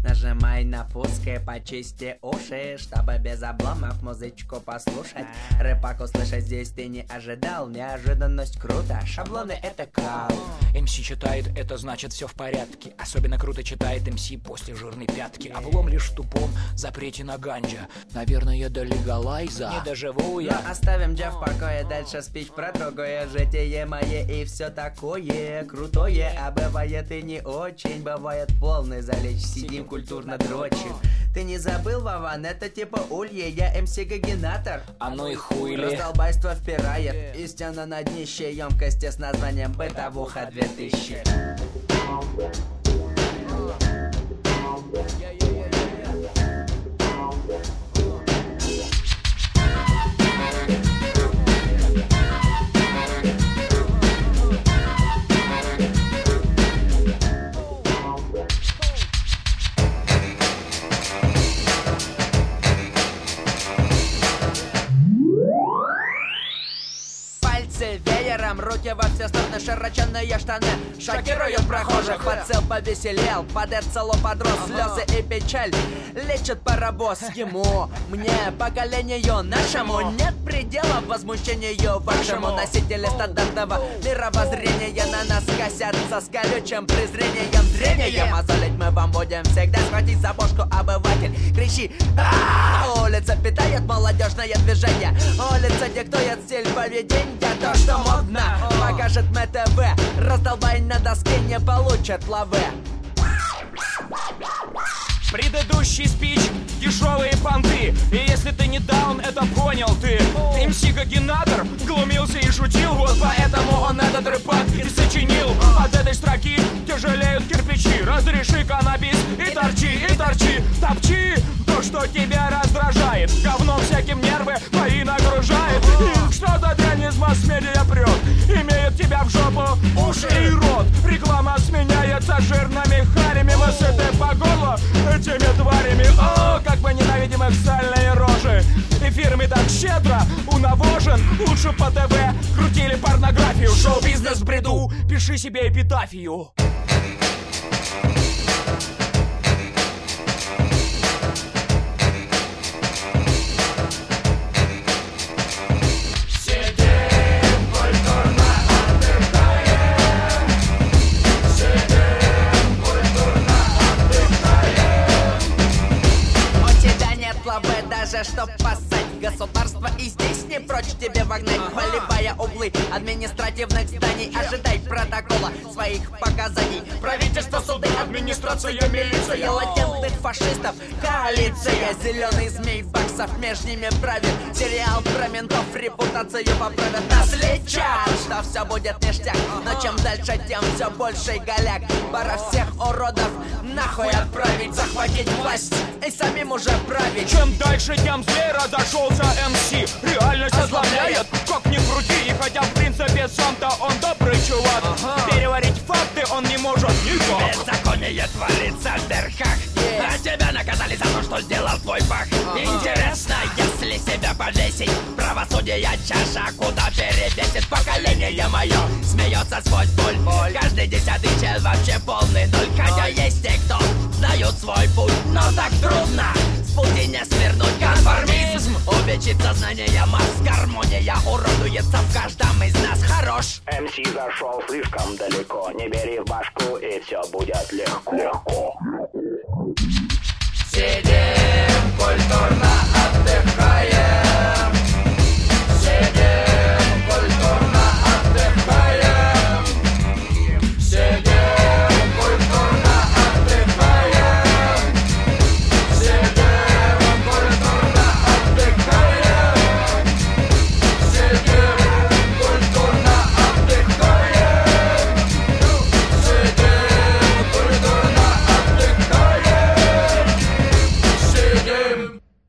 Нажимай на пуск и почисти уши, чтобы без обломов музычку послушать. Рэпак услышать здесь ты не ожидал. Неожиданность круто, шаблоны это кал. МС читает, это значит все в порядке. Особенно круто читает МС после жирной пятки. Облом лишь в тупом запрете на ганджа. Наверное, до легалайза не доживу я. Но оставим Джа в покое, дальше спич про другое. Житие мое и все такое крутое. А бывает и не очень, бывает полный залечь. Сидим культурно дрочим. Ты не забыл, Вован, это типа улье, я МС Гагенатор. А ну и хуй ли. Раздолбайство впирает истина на днище емкости с названием «Бытовуха 2000». Веером, руки во все стороны, широченные штаны шокируют прохожих. Подцел повеселел, подэр цело подрос. Слезы и печаль лечат паровоз. Ему, мне, поколению нашему нет предела возмущению вашему. Носители стандартного мировоззрения на нас косятся с колючим презрением. Зрением мозолить мы вам будем всегда. Схватить за бошку, обыватель, кричи: улица питает молодежное движение. Улица диктует стиль поведения. То, что модно, покажет МТВ. Раздолбай на доске не получит лавы. Предыдущий спич — дешевые понты. И если ты не даун, это понял ты. МС Гагенатор глумился и шутил. Вот поэтому он этот рэпак и сочинил. От этой строки тяжелеют кирпичи. Разреши каннабис и торчи, топчи то, что тебя раздражает. Говном всяким нервы мои нагружает. И что-то дрянь из масс-медиа прет. Имеет тебя в жопу уши и рот. Реклама сменяется жирными харями. Мы сыты по горло этими тварями. О, как мы ненавидим их сальные рожи. Эфирами так щедро унавожен. Лучше по ТВ крутили порнографию. Шоу-бизнес в бреду, пиши себе эпитафию. Даже чтоб поссать, государство и здесь не прочь тебе вогнать. Поливая углы административных зданий, ожидай протокола своих показаний. Правительство, суды, администрация, милиция, латентных фашистов, коалиция. Зеленый змей баксов, между ними правит. Сериал про ментов, репутацию поправят. Нас лечат, что все будет ништяк. Но чем дальше, тем все больше голяк. Пора всех уродов нахуй отправить, захватить власть и самим уже править. Чем дальше, тем злее разошелся МС. Реальность озлобляет, как ни крути. И хотя в принципе сам-то он добрый чувак, переварить факты он не может никак. Беззаконие творится в верхах, а тебя наказали за то, что сделал твой пах. Интересно, если себя повесить, правосудие чаша куда перевесит. Поколение мое смеется сквозь боль. Каждый 10-й чел вообще полный ноль. Хотя есть те, кто знают свой путь, но так трудно с пути не свернуть. Конформизм увечит сознание масс. Гармония уродуется в каждом из нас. Хорош. МС зашел слишком далеко. Не бери в башку, и все будет легко. Сидим культурно.